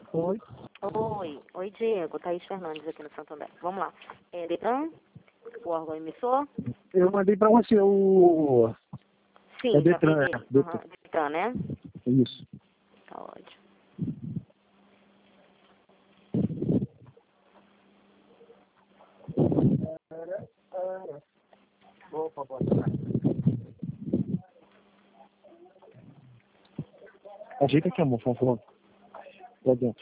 Oi. Oi, Diego. Thaís Fernandes aqui no Santander. Vamos lá. Detran, o órgão emissor? Eu mandei pra você o... Sim, É Detran, já peguei. Detran. Detran, né? Isso. Tá ótimo. Opa, boa. Ajeita aqui, amor, por favor. Lá dentro.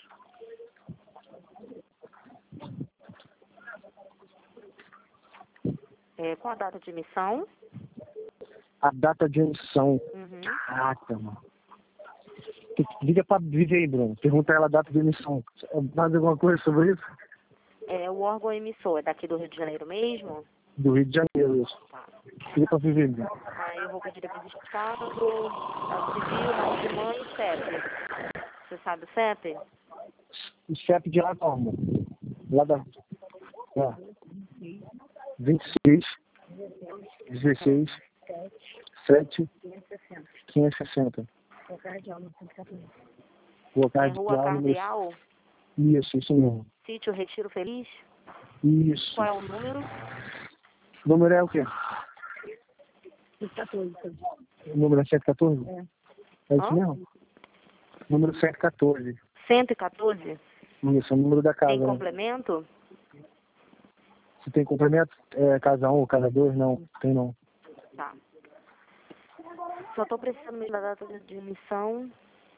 Qual a data de emissão? A data de emissão. Uhum. Caraca, mano. Liga pra Vivi aí, Bruno. Pergunta a ela a data de emissão. Mais alguma coisa sobre isso? O órgão emissor é daqui do Rio de Janeiro mesmo? Do Rio de Janeiro, isso. Tá. Liga pra Vivi, Bruno. Aí eu vou pedir registrado, estado civil, nome de mãe e CEP. Você sabe o CEP? O CEP de lá, tá, amor. Lá da... É. 26, 16, 7, 560. Rua Cardeal, Rua Cardeal? Isso mesmo. Sítio Retiro Feliz? Isso. Qual é o número? O número é o quê? 14. O número é 114? É. É isso mesmo? Número 114. 114? Isso, é o número da casa. Tem complemento? Se tem complemento, casa 1 ou casa 2? Não, tem não. Tá. Só tô precisando mesmo da data de emissão.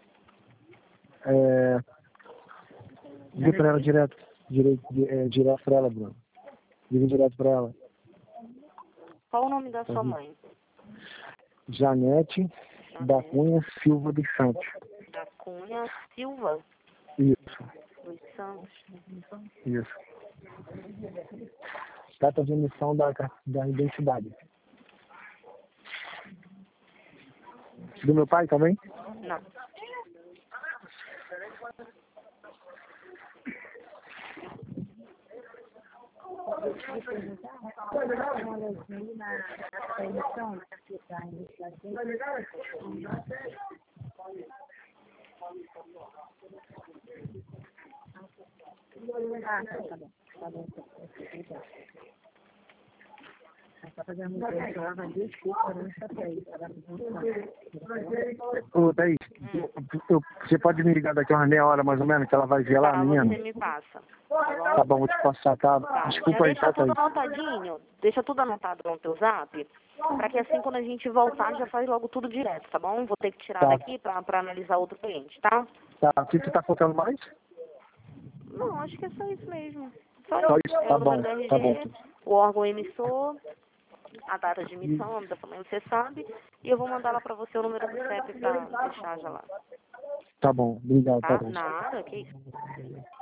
Liga pra ela direto pra ela, Bruno. Liga direto pra ela. Qual o nome da sua mãe? Janete da Cunha Silva dos Santos. Da Cunha Silva Isso. dos Santos. Isso. Data de emissão da identidade. Do meu pai também? Não. Ô, Thaís, você pode me ligar daqui a uma meia hora mais ou menos, que ela vai ver lá, Tá, menina? você me passa. Tá bom, vou te passar, tá? Tá. Desculpa Já aí, deixa tá, tudo Thaís? anotadinho, deixa tudo anotado no teu zap, pra que assim quando a gente voltar já faz logo tudo direto, tá bom? Vou ter que tirar Tá. daqui pra analisar outro cliente, tá? Tá, o que tá faltando mais? Não, acho que é só isso mesmo. Só Só isso. isso? É Tá o número bom, do RG, tá bom. o órgão emissor, a data de emissão, o nome da família você sabe, e eu vou mandar lá pra você o número do CEP pra deixar já lá. Tá bom, obrigado, Tá? tá bom. Nada, que isso.